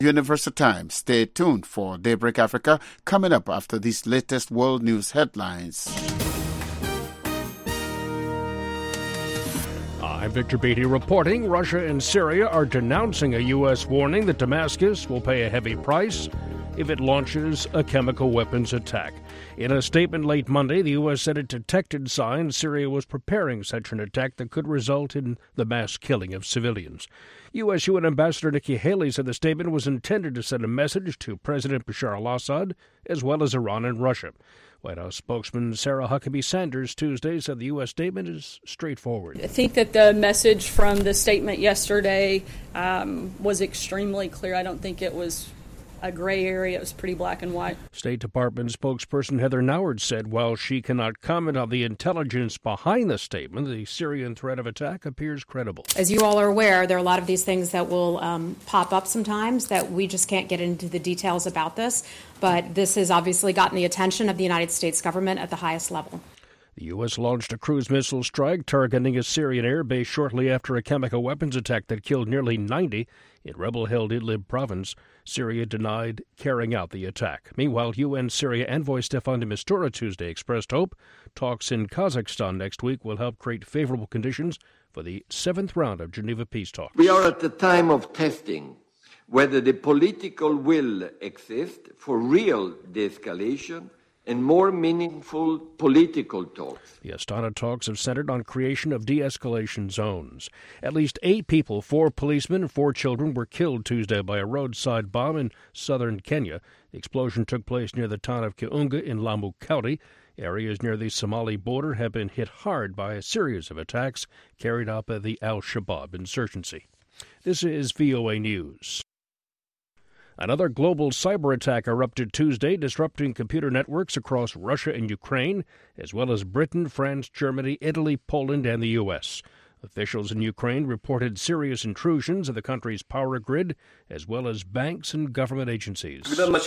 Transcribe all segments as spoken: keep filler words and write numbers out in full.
Universal Time. Stay tuned for Daybreak Africa coming up after these latest world news headlines. I'm Victor Beatty reporting Russia and Syria are denouncing a U S warning that Damascus will pay a heavy price if it launches a chemical weapons attack. In a statement late Monday, the U S said it detected signs Syria was preparing such an attack that could result in the mass killing of civilians. U S U N Ambassador Nikki Haley said the statement was intended to send a message to President Bashar al-Assad as well as Iran and Russia. White House spokesman Sarah Huckabee Sanders Tuesday said the U S statement is straightforward. I think that the message from the statement yesterday um, was extremely clear. I don't think it was a gray area. It was pretty black and white. State Department spokesperson Heather Nauert said while she cannot comment on the intelligence behind the statement, the Syrian threat of attack appears credible. As you all are aware, there are a lot of these things that will um, pop up sometimes that we just can't get into the details about this. But this has obviously gotten the attention of the United States government at the highest level. The U S launched a cruise missile strike targeting a Syrian air base shortly after a chemical weapons attack that killed nearly ninety in rebel-held Idlib province. Syria denied carrying out the attack. Meanwhile, U N Syria envoy Staffan de Mistura Tuesday expressed hope talks in Kazakhstan next week will help create favorable conditions for the seventh round of Geneva peace talks. We are at the time of testing whether the political will exists for real de-escalation and more meaningful political talks. The Astana talks have centered on creation of de-escalation zones. At least eight people, four policemen and four children, were killed Tuesday by a roadside bomb in southern Kenya. The explosion took place near the town of Kiunga in Lamu County. Areas near the Somali border have been hit hard by a series of attacks carried out by the Al-Shabaab insurgency. This is V O A News. Another global cyber attack erupted Tuesday, disrupting computer networks across Russia and Ukraine, as well as Britain, France, Germany, Italy, Poland, and the U S. Officials in Ukraine reported serious intrusions of the country's power grid, as well as banks and government agencies.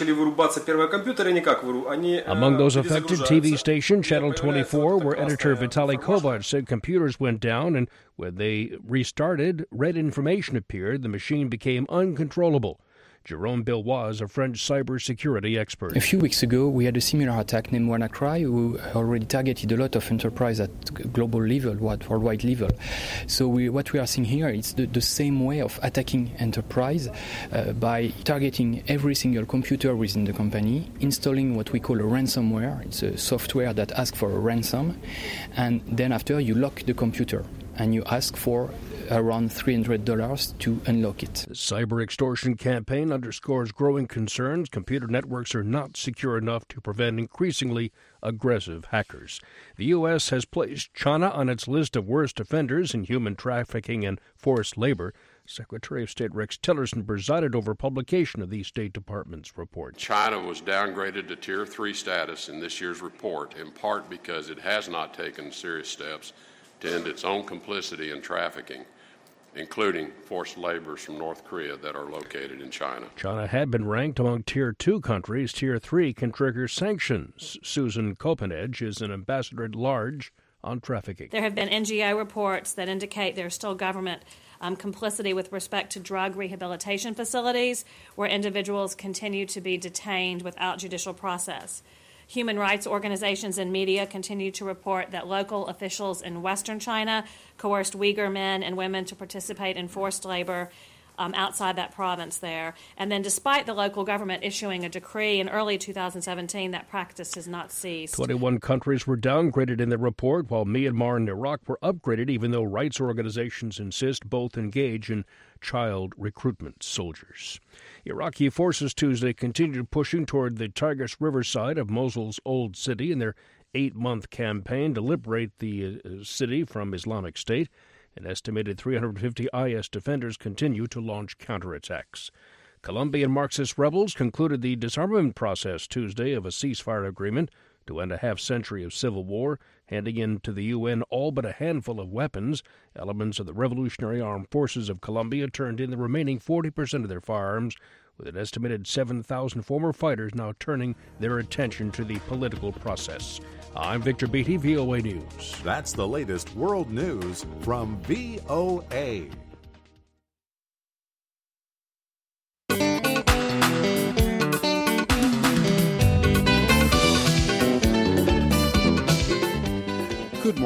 Among those affected, T V station Channel twenty-four, where editor Vitaly Kovac said computers went down, and when they restarted, red information appeared. The machine became uncontrollable. Jerome Billois is a French cybersecurity expert. A few weeks ago, we had a similar attack named WannaCry, who already targeted a lot of enterprise at global level, worldwide level. So we, what we are seeing here is the, the same way of attacking enterprise uh, by targeting every single computer within the company, installing what we call a ransomware. It's a software that asks for a ransom, and then after you lock the computer and you ask for around three hundred dollars to unlock it. The cyber extortion campaign underscores growing concerns computer networks are not secure enough to prevent increasingly aggressive hackers. The U S has placed China on its list of worst offenders in human trafficking and forced labor. Secretary of State Rex Tillerson presided over publication of the State Department's report. China was downgraded to Tier three status in this year's report, in part because it has not taken serious steps to end its own complicity in trafficking, including forced laborers from North Korea that are located in China. China had been ranked among Tier two countries. Tier three can trigger sanctions. Susan Copenedge is an ambassador at large on trafficking. There have been N G O reports that indicate there's still government um, complicity with respect to drug rehabilitation facilities where individuals continue to be detained without judicial process. Human rights organizations and media continue to report that local officials in Western China coerced Uyghur men and women to participate in forced labor um, outside that province there. And then despite the local government issuing a decree in early two thousand seventeen, that practice has not ceased. twenty-one countries were downgraded in the report, while Myanmar and Iraq were upgraded, even though rights organizations insist both engage in child recruitment soldiers. Iraqi forces Tuesday continued pushing toward the Tigris River side of Mosul's old city in their eight-month campaign to liberate the uh, city from Islamic State. An estimated three hundred fifty I S defenders continue to launch counterattacks. Colombian Marxist rebels concluded the disarmament process Tuesday of a ceasefire agreement to end a half-century of civil war, handing in to the U N all but a handful of weapons. Elements of the Revolutionary Armed Forces of Colombia turned in the remaining forty percent of their firearms, with an estimated seven thousand former fighters now turning their attention to the political process. I'm Victor Beatty, V O A News. That's the latest world news from V O A.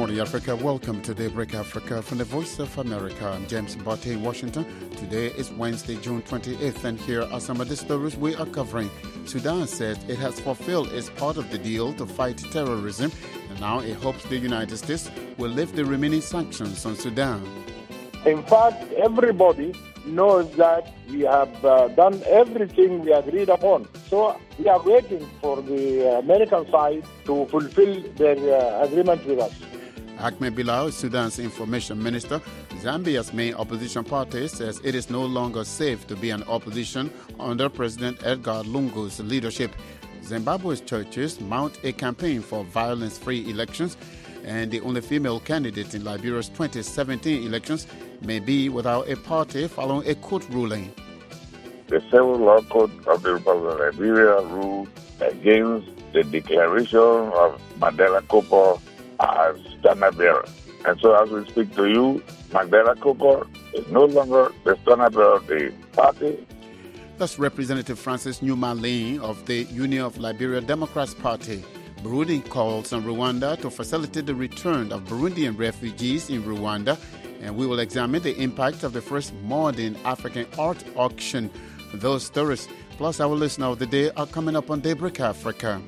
morning, Africa. Welcome to Daybreak Africa from the Voice of America. I'm James Botte in Washington. Today is Wednesday, June twenty-eighth, and here are some of the stories we are covering. Sudan says it has fulfilled its part of the deal to fight terrorism, and now it hopes the United States will lift the remaining sanctions on Sudan. In fact, everybody knows that we have uh, done everything we agreed upon. So we are waiting for the American side to fulfill their uh, agreement with us. Ahmed Bilal, Sudan's information minister, Zambia's main opposition party, says it is no longer safe to be an opposition under President Edgar Lungu's leadership. Zimbabwe's churches mount a campaign for violence-free elections, and the only female candidate in Liberia's twenty seventeen elections may be without a party following a court ruling. The Civil Law Code of the Republic of Liberia ruled against the declaration of Mandela Kokor as standard bearer. And so as we speak to you, Mandela Kokor is no longer the standard bearer of the party. That's Representative Francis Newman Lane of the Union of Liberia Democrats Party. Burundi calls on Rwanda to facilitate the return of Burundian refugees in Rwanda, and we will examine the impact of the first modern African art auction. Those stories, plus our listener of the day, are coming up on Daybreak Africa.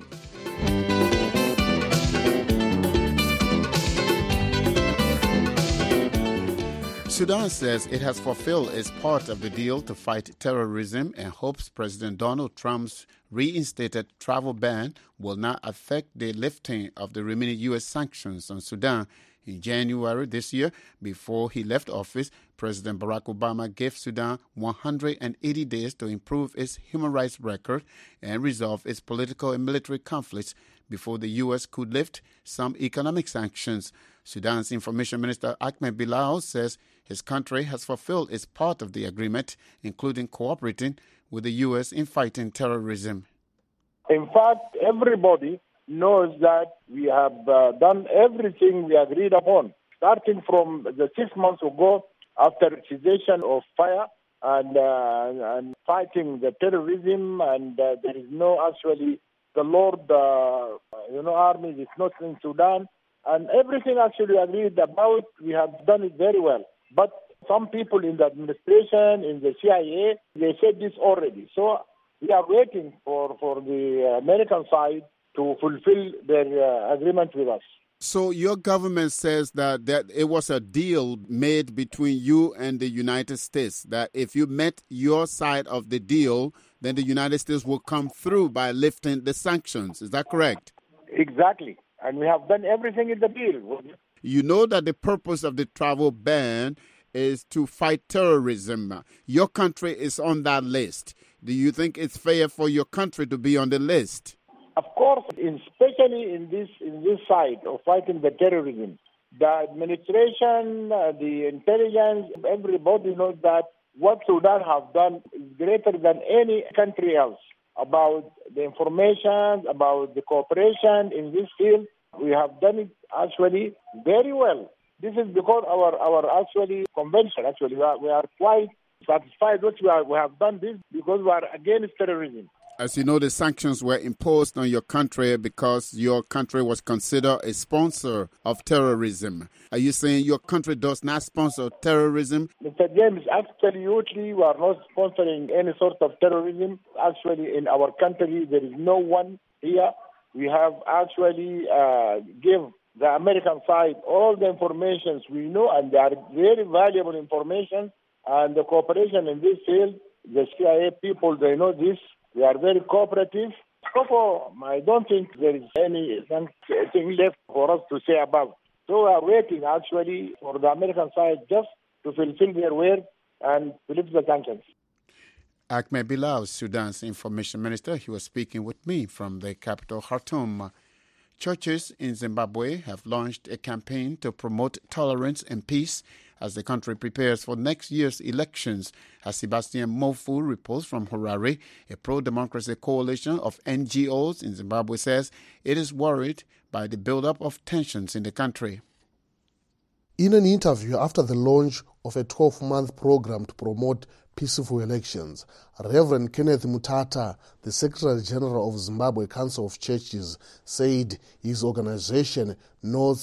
Sudan says it has fulfilled its part of the deal to fight terrorism and hopes President Donald Trump's reinstated travel ban will not affect the lifting of the remaining U S sanctions on Sudan. In January this year, before he left office, President Barack Obama gave Sudan one hundred eighty days to improve its human rights record and resolve its political and military conflicts before the U S could lift some economic sanctions. Sudan's information minister Ahmed Bilal says his country has fulfilled its part of the agreement, including cooperating with the U S in fighting terrorism. In fact, everybody knows that we have uh, done everything we agreed upon, starting from the six months ago after cessation of fire and, uh, and fighting the terrorism, and uh, there is no actually the Lord, uh, you know, army is not in Sudan, and everything actually agreed about, we have done it very well. But some people in the administration, in the C I A, they said this already. So we are waiting for, for the American side to fulfill their uh, agreement with us. So your government says that, that it was a deal made between you and the United States, that if you met your side of the deal, then the United States will come through by lifting the sanctions. Is that correct? Exactly. And we have done everything in the deal. You know that the purpose of the travel ban is to fight terrorism. Your country is on that list. Do you think it's fair for your country to be on the list? Of course, especially in this in this side of fighting the terrorism, the administration, uh, the intelligence, everybody knows that what Sudan have done is greater than any country else. About the information, about the cooperation in this field, we have done it actually very well. This is because our our actually convention, actually, we are, we are quite satisfied that we, are, we have done this because we are against terrorism. As you know, the sanctions were imposed on your country because your country was considered a sponsor of terrorism. Are you saying your country does not sponsor terrorism? Mister James, absolutely, we are not sponsoring any sort of terrorism. Actually, in our country, there is no one here. We have actually uh, give the American side all the information we know, and they are very valuable information. And the cooperation in this field, the C I A people, they know this. They are very cooperative. So I don't think there is anything left for us to say about. So we are waiting actually for the American side just to fulfill their word and to lift the sanctions. Ahmed Bilal, Sudan's information minister, he was speaking with me from the capital, Khartoum. Churches in Zimbabwe have launched a campaign to promote tolerance and peace as the country prepares for next year's elections. As Sebastian Mofu reports from Harare, a pro-democracy coalition of N G Os in Zimbabwe says it is worried by the buildup of tensions in the country. In an interview after the launch of a twelve-month program to promote peaceful elections, Reverend Kenneth Mutata, the Secretary General of Zimbabwe Council of Churches, said his organization notes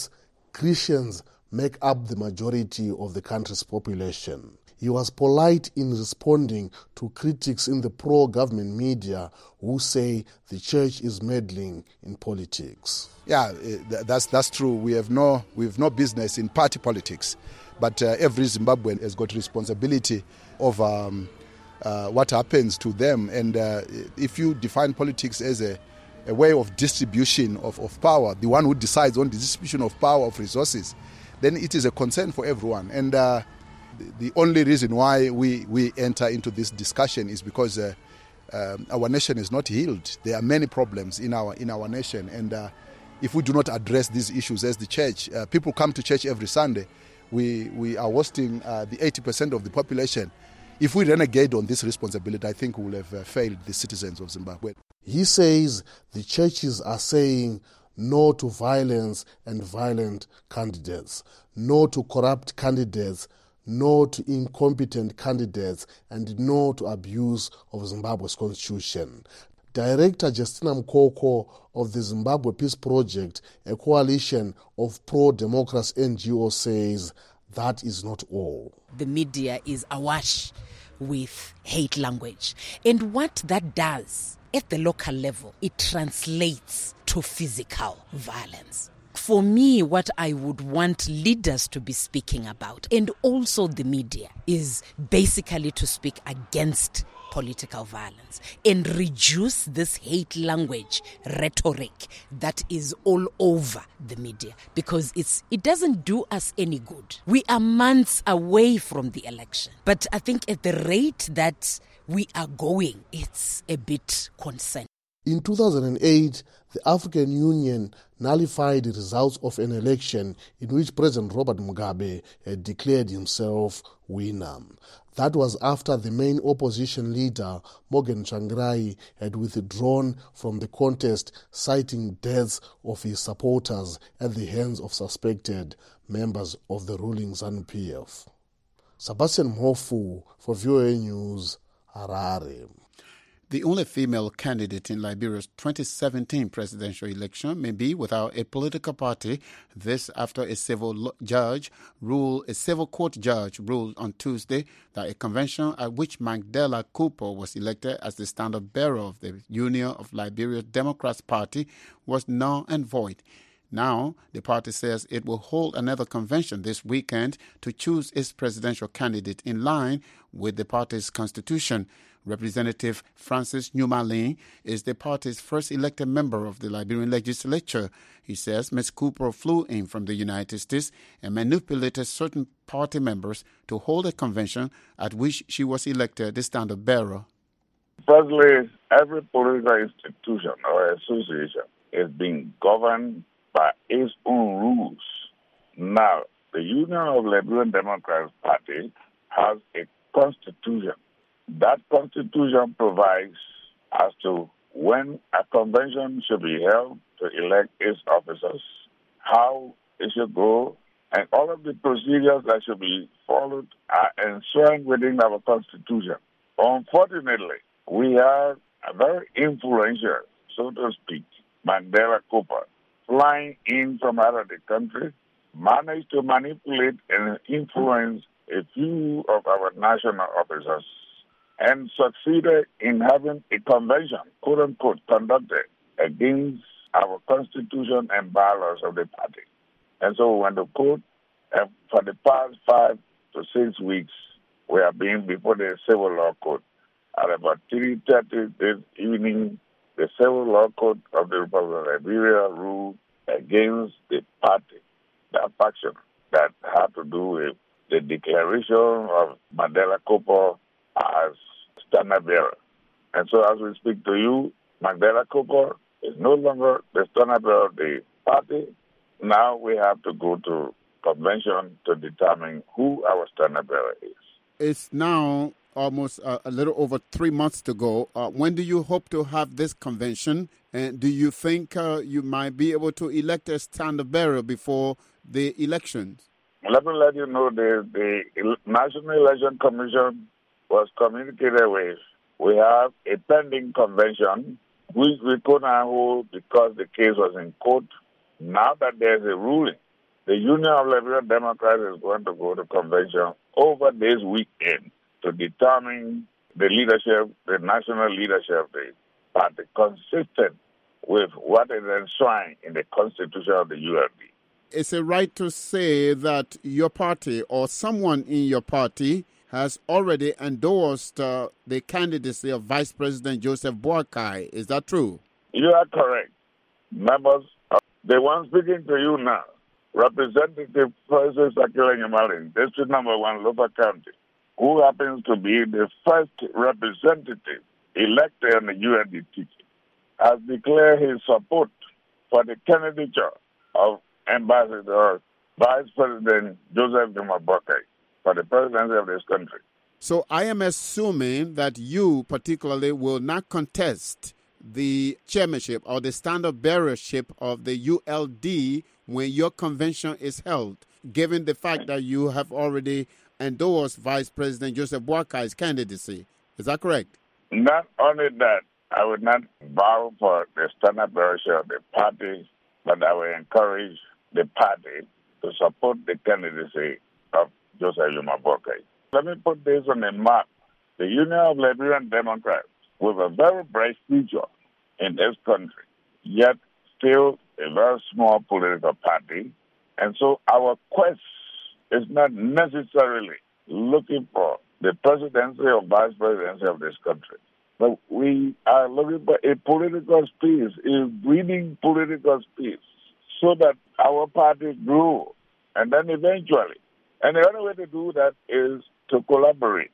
Christians make up the majority of the country's population. He was polite in responding to critics in the pro-government media who say the church is meddling in politics. Yeah, that's that's true. We have no we have no business in party politics, but uh, every Zimbabwean has got responsibility of um, uh, what happens to them. And uh, if you define politics as a, a way of distribution of, of power, the one who decides on the distribution of power of resources, then it is a concern for everyone. And uh, the only reason why we, we enter into this discussion is because uh, um, our nation is not healed. There are many problems in our in our nation, and uh, if we do not address these issues as the church, uh, people come to church every Sunday. We we are hosting uh, the eighty percent of the population. If we renegade on this responsibility, I think we will have uh, failed the citizens of Zimbabwe. He says the churches are saying no to violence and violent candidates, no to corrupt candidates, no to incompetent candidates, and no to abuse of Zimbabwe's constitution. Director Justina Mkoko of the Zimbabwe Peace Project, a coalition of pro-democracy N G Os, says that is not all. The media is awash with hate language. And what that does at the local level, it translates to physical violence. For me, what I would want leaders to be speaking about, and also the media, is basically to speak against political violence and reduce this hate language rhetoric that is all over the media, because it's it doesn't do us any good. We are months away from the election, but I think at the rate that we are going, it's a bit concerning. In two thousand eight, the African Union nullified the results of an election in which President Robert Mugabe had declared himself winner. That was after the main opposition leader, Morgan Tsvangirai, had withdrawn from the contest, citing deaths of his supporters at the hands of suspected members of the ruling ZANU P F. Sebastian Mhofu for V O A News, Harare. The only female candidate in Liberia's twenty seventeen presidential election may be without a political party. This after a civil judge ruled, a civil court judge ruled on Tuesday that a convention at which Magdala Cooper was elected as the standard bearer of the Union of Liberia Democrats Party was null and void. Now, the party says it will hold another convention this weekend to choose its presidential candidate in line with the party's constitution. Representative Francis Newmalin is the party's first elected member of the Liberian legislature. He says Miz Cooper flew in from the United States and manipulated certain party members to hold a convention at which she was elected the standard bearer. Firstly, every political institution or association is being governed by its own rules. Now, the Union of Liberian Democrats Party has a constitution. That constitution provides as to when a convention should be held to elect its officers, how it should go, and all of the procedures that should be followed are enshrined within our constitution. Unfortunately, we have a very influential, so to speak, Magdala Cooper, flying in from out of the country, managed to manipulate and influence a few of our national officers, and succeeded in having a convention, quote-unquote, conducted against our constitution and bylaws of the party. And so when the court, uh, for the past five to six weeks, we have been before the civil law court. At about three thirty this evening, the civil law court of the Republic of Liberia ruled against the party, that faction that had to do with the declaration of Magdala Cooper as standard bearer. And so as we speak to you, Magdala Cooper is no longer the standard bearer of the party. Now we have to go to convention to determine who our standard bearer is. It's now almost uh, a little over three months to go. Uh, when do you hope to have this convention? And do you think uh, you might be able to elect a standard bearer before the elections? Let me let you know the, the National Election Commission was communicated with. We have a pending convention, which we could not hold because the case was in court. Now that there's a ruling, the Union of Liberian Democrats is going to go to convention over this weekend to determine the leadership, the national leadership of the party, consistent with what is enshrined in the Constitution of the U L D. Is it right to say that your party or someone in your party has already endorsed uh, the candidacy of Vice President Joseph Boakai? Is that true? You are correct. Members, of the one speaking to you now, Representative Francis Akila Nyamalin, District Number One, Lopa County, who happens to be the first representative elected on the U N D ticket, has declared his support for the candidature of Ambassador Vice President Joseph Juma Boakai for the presidency of this country. So I am assuming that you particularly will not contest the chairmanship or the standard bearership of the U L D when your convention is held, given the fact that you have already endorsed Vice President Joseph Boakai's candidacy. Is that correct? Not only that, I would not bow for the standard bearership of the party, but I will encourage the party to support the candidacy of Joseph Juma Boakai. Let me put this on the map. The Union of Liberian Democrats, with a very bright future in this country, yet still a very small political party. And so our quest is not necessarily looking for the presidency or vice presidency of this country, but we are looking for a political space, a breathing political space, so that our party grow. And then eventually, and the only way to do that is to collaborate.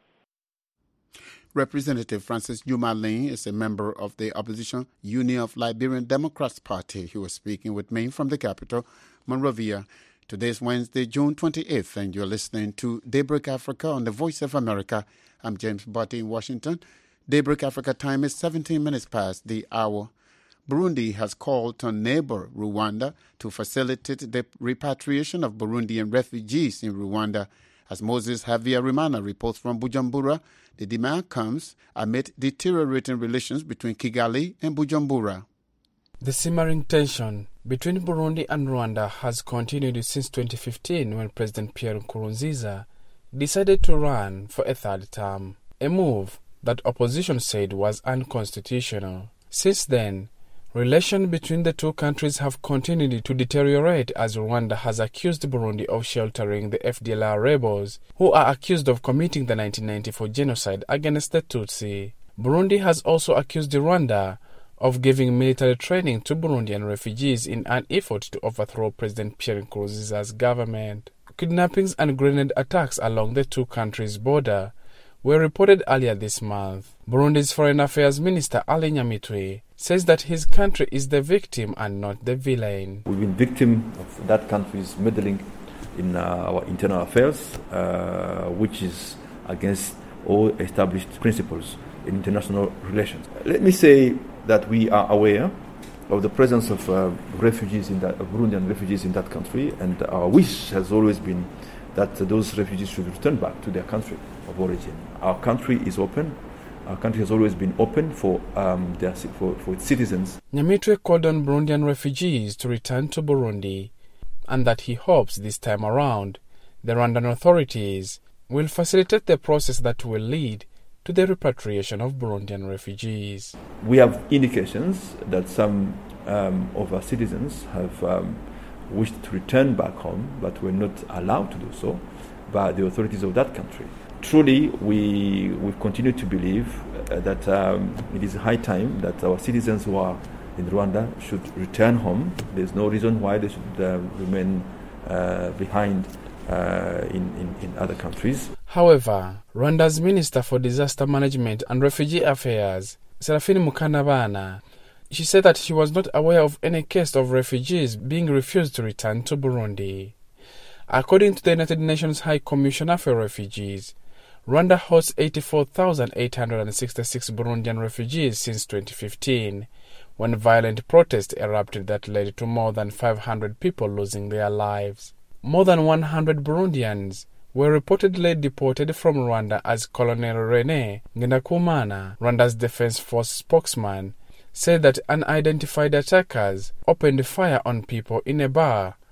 Representative Francis Nyamalin is a member of the opposition Union of Liberian Democrats Party. He was speaking with me from the capital, Monrovia. Today is Wednesday, June twenty-eighth, and you're listening to Daybreak Africa on the Voice of America. I'm James Botti in Washington. Daybreak Africa time is seventeen minutes past the hour. Burundi has called on neighbor Rwanda to facilitate the repatriation of Burundian refugees in Rwanda. As Moses Havia-Rimana reports from Bujumbura, the demand comes amid deteriorating relations between Kigali and Bujumbura. The simmering tension between Burundi and Rwanda has continued since twenty fifteen, when President Pierre Nkurunziza decided to run for a third term, a move that opposition said was unconstitutional. Since then, relations between the two countries have continued to deteriorate as Rwanda has accused Burundi of sheltering the F D L R rebels, who are accused of committing the nineteen ninety-four genocide against the Tutsi. Burundi has also accused Rwanda of giving military training to Burundian refugees in an effort to overthrow President Pierre Nkurunziza's government. Kidnappings and grenade attacks along the two countries' border were reported earlier this month. Burundi's Foreign Affairs Minister Ali Nyamitwe says that his country is the victim and not the villain. We've been victim of that country's meddling in uh, our internal affairs, uh, which is against all established principles in international relations. Let me say that we are aware of the presence of uh, refugees in that, uh, Burundian refugees in that country, and our wish has always been that uh, those refugees should return back to their country of origin. Our country is open. Our country has always been open for um, their, for, for its citizens. Nyamitwe called on Burundian refugees to return to Burundi, and that he hopes this time around the Rwandan authorities will facilitate the process that will lead to the repatriation of Burundian refugees. We have indications that some um, of our citizens have um, wished to return back home, but were not allowed to do so by the authorities of that country. Truly, we we continue to believe uh, that um, it is high time that our citizens who are in Rwanda should return home. There's no reason why they should uh, remain uh, behind uh, in, in, in other countries. However, Rwanda's Minister for Disaster Management and Refugee Affairs, Seraphine Mukantabana, she said that she was not aware of any case of refugees being refused to return to Burundi. According to the United Nations High Commissioner for Refugees, Rwanda hosts eighty-four thousand eight hundred sixty-six Burundian refugees since twenty fifteen, when violent protests erupted that led to more than five hundred people losing their lives. More than one hundred Burundians were reportedly deported from Rwanda, as Colonel Rene Ngendakumana, Rwanda's Defense Force spokesman, said that unidentified attackers opened fire on people in a bar,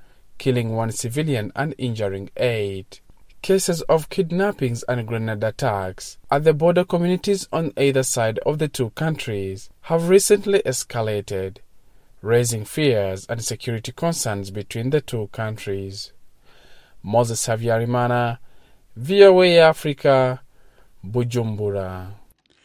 killing one civilian and injuring eight. Cases of kidnappings and grenade attacks at the border communities on either side of the two countries have recently escalated, raising fears and security concerns between the two countries. Moses Havyarimana, V O A Africa, Bujumbura.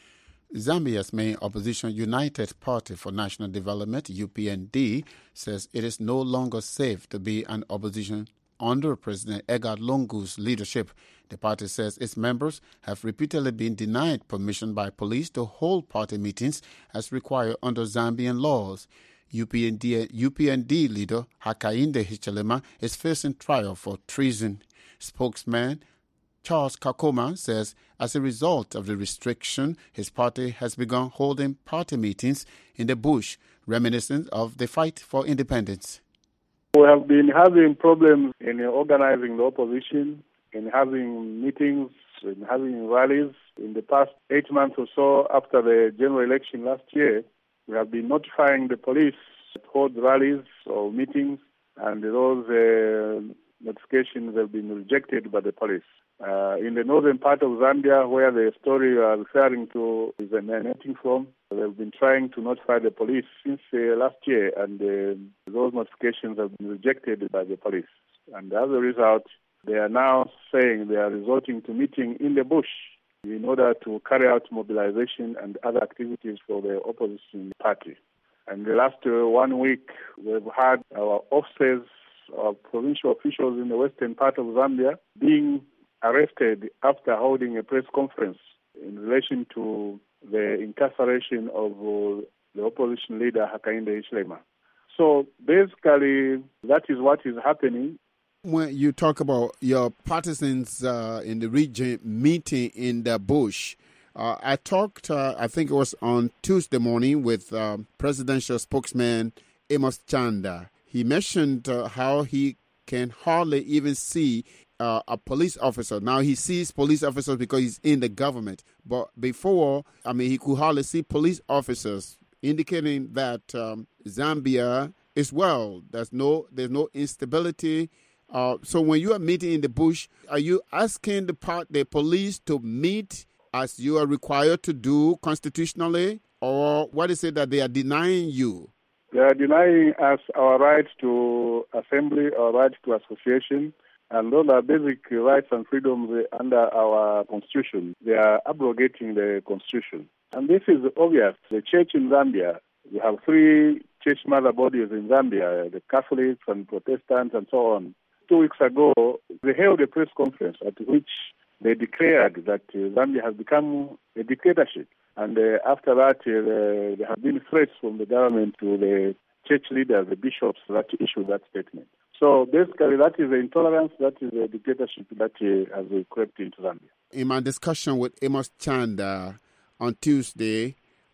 Zambia's main opposition United Party for National Development, U P N D, says it is no longer safe to be an opposition under President Edgar Lungu's leadership. The party says its members have repeatedly been denied permission by police to hold party meetings as required under Zambian laws. U P N D, U P N D leader Hakainde Hichilema is facing trial for treason. Spokesman Charles Kakoma says as a result of the restriction, his party has begun holding party meetings in the bush, reminiscent of the fight for independence. We have been having problems in organizing the opposition, in having meetings, in having rallies. In the past eight months or so after the general election last year, we have been notifying the police to hold rallies or meetings, and those uh, notifications have been rejected by the police. Uh, in the northern part of Zambia, where the story you are referring to is emanating from, they've been trying to notify the police since uh, last year, and uh, those notifications have been rejected by the police. And as a result, they are now saying they are resorting to meeting in the bush in order to carry out mobilization and other activities for the opposition party. And the last uh, one week, we've had our officers, our provincial officials in the western part of Zambia being arrested after holding a press conference in relation to the incarceration of uh, the opposition leader Hakainde Hichilema. So basically, that is what is happening. When you talk about your partisans uh, in the region meeting in the bush, uh, I talked, uh, I think it was on Tuesday morning, with uh, presidential spokesman Amos Chanda. He mentioned uh, how he can hardly even see Uh, a police officer. Now, he sees police officers because he's in the government. But before, I mean, he could hardly see police officers, indicating that um, Zambia is well. There's no, there's no instability. Uh, so when you are meeting in the bush, are you asking the, part, the police to meet as you are required to do constitutionally? Or what is it that they are denying you? They are denying us our right to assembly, our right to association. And those are basic rights and freedoms under our constitution. They are abrogating the constitution. And this is obvious. The church in Zambia, we have three church mother bodies in Zambia, the Catholics and Protestants and so on. Two weeks ago, they held a press conference at which they declared that uh, Zambia has become a dictatorship. And uh, after that, uh, there have been threats from the government to the church leaders, the bishops, that issued that statement. So basically, that is the intolerance, that is the dictatorship that uh, has crept into Zambia. In my discussion with Amos Chanda on Tuesday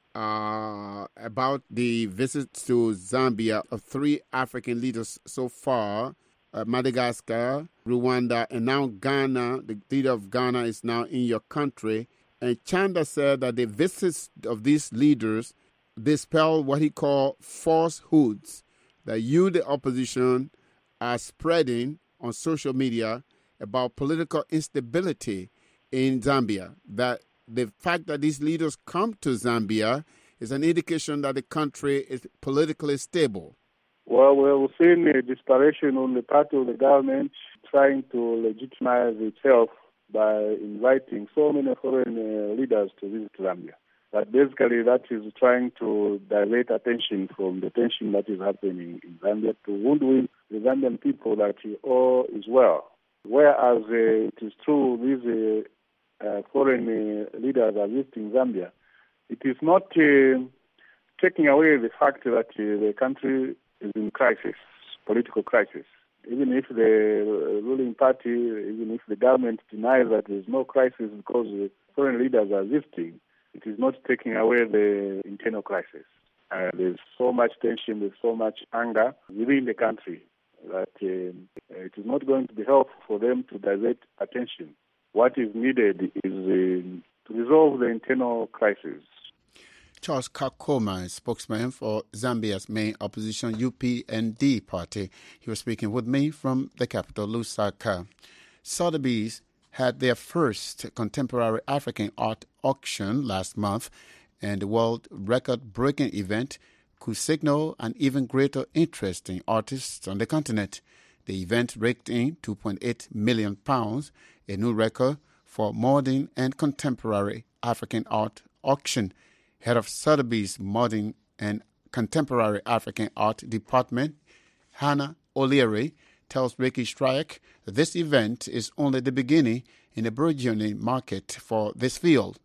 uh, about the visits to Zambia of three African leaders so far, uh, Madagascar, Rwanda, and now Ghana, the leader of Ghana is now in your country. And Chanda said that the visits of these leaders dispel what he called falsehoods, that you, the opposition, are spreading on social media about political instability in Zambia, that the fact that these leaders come to Zambia is an indication that the country is politically stable. Well, we've seen a desperation on the part of the government trying to legitimize itself by inviting so many foreign uh, leaders to visit Zambia. But basically, that is trying to divert attention from the tension that is happening in Zambia to wound the Zambian people that all is well. Whereas uh, it is true these uh, uh, foreign uh, leaders are visiting Zambia, it is not uh, taking away the fact that uh, the country is in crisis, political crisis. Even if the ruling party, even if the government denies that there is no crisis because the foreign leaders are visiting, it is not taking away the internal crisis. Uh, there's so much tension, there's so much anger within the country that uh, it is not going to be helpful for them to divert attention. What is needed is uh, to resolve the internal crisis. Charles Kakoma, spokesman for Zambia's main opposition U P N D party. He was speaking with me from the capital, Lusaka. Sotheby's had their first contemporary African art auction last month, and the world record-breaking event could signal an even greater interest in artists on the continent. The event raked in two point eight million pounds, a new record for modern and contemporary African art auction. Head of Sotheby's Modern and Contemporary African Art Department, Hannah O'Leary, tells Ricky Strike that this event is only the beginning in a burgeoning market for this field.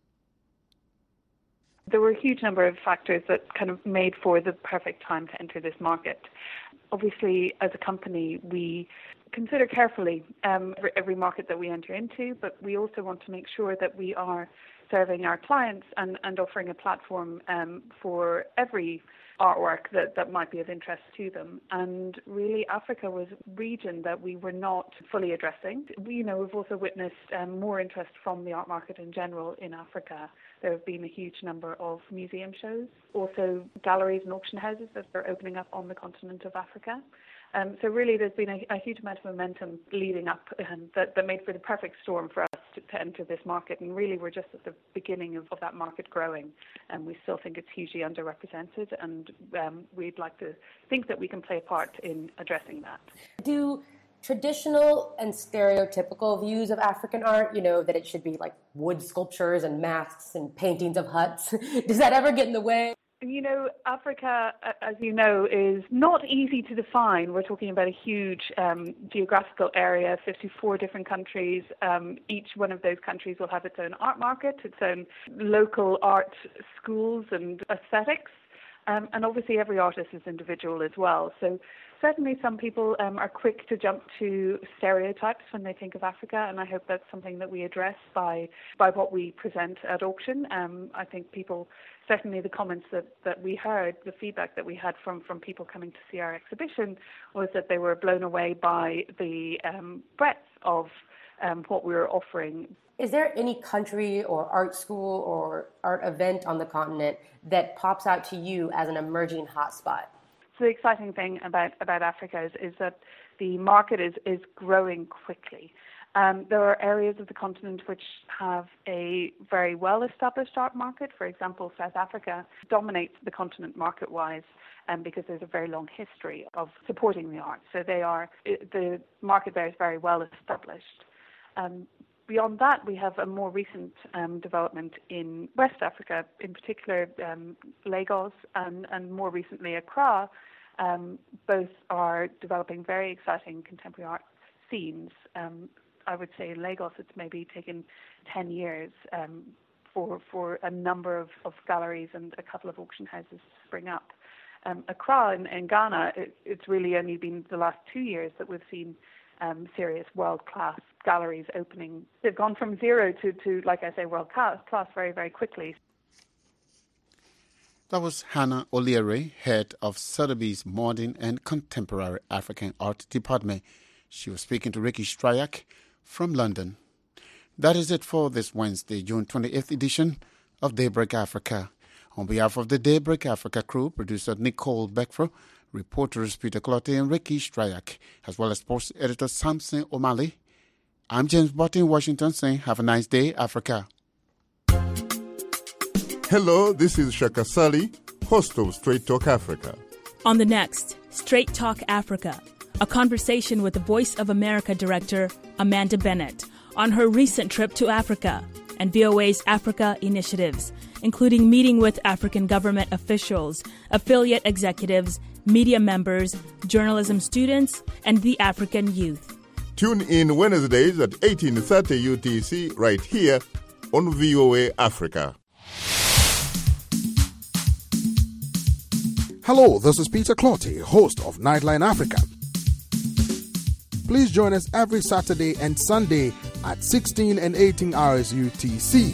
There were a huge number of factors that kind of made for the perfect time to enter this market. Obviously, as a company, we consider carefully um, every market that we enter into, but we also want to make sure that we are serving our clients and, and offering a platform um, for every artwork that, that might be of interest to them. And really, Africa was a region that we were not fully addressing. We, you know, we've also witnessed um, more interest from the art market in general in Africa. There have been a huge number of museum shows, also galleries and auction houses that are opening up on the continent of Africa. Um, so really, there's been a, a huge amount of momentum leading up um, that, that made for the perfect storm for us to, to enter this market. And really, we're just at the beginning of, of that market growing. And we still think it's hugely underrepresented. And um, we'd like to think that we can play a part in addressing that. Do traditional and stereotypical views of African art, you know, that it should be like wood sculptures and masks and paintings of huts, does that ever get in the way? You know, Africa, as you know, is not easy to define. We're talking about a huge um, geographical area, fifty-four different countries. Um, each one of those countries will have its own art market, its own local art schools and aesthetics. Um, and obviously every artist is individual as well. So certainly some people um, are quick to jump to stereotypes when they think of Africa, and I hope that's something that we address by by what we present at auction. Um, I think people, certainly the comments that, that we heard, the feedback that we had from, from people coming to see our exhibition was that they were blown away by the um, breadth of um, what we were offering. Is there any country or art school or art event on the continent that pops out to you as an emerging hotspot? So the exciting thing about, about Africa is, is that the market is, is growing quickly. Um, there are areas of the continent which have a very well-established art market. For example, South Africa dominates the continent market-wise um, because there's a very long history of supporting the arts. So they are the market there is very well established. Um, Beyond that, we have a more recent um, development in West Africa, in particular um, Lagos and, and more recently Accra. Um, both are developing very exciting contemporary art scenes. Um, I would say in Lagos it's maybe taken ten years um, for for a number of, of galleries and a couple of auction houses to spring up. Um, Accra in, in Ghana, it, it's really only been the last two years that we've seen Um, serious world-class galleries opening. They've gone from zero to, to like I say, world-class very, very quickly. That was Hannah O'Leary, head of Sotheby's Modern and Contemporary African Art Department. She was speaking to Ricky Stryak from London. That is it for this Wednesday, June twenty-eighth edition of Daybreak Africa. On behalf of the Daybreak Africa crew, producer Nicole Beckford, reporters Peter Clottey and Ricky Stryak, as well as sports editor Samson O'Malley. I'm James Button in Washington saying have a nice day, Africa. Hello, this is Shaka Sali, host of Straight Talk Africa. On the next, Straight Talk Africa, a conversation with the Voice of America director Amanda Bennett on her recent trip to Africa and V O A's Africa initiatives, including meeting with African government officials, affiliate executives, media members, journalism students, and the African youth. Tune in Wednesdays at eighteen thirty U T C right here on V O A Africa. Hello, this is Peter Clottey, host of Nightline Africa. Please join us every Saturday and Sunday at sixteen and eighteen hours U T C.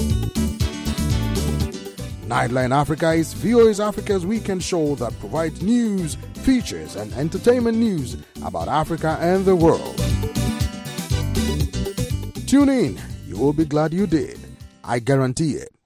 Nightline Africa is V O A's Africa's weekend show that provides news, features, and entertainment news about Africa and the world. Tune in. You will be glad you did. I guarantee it.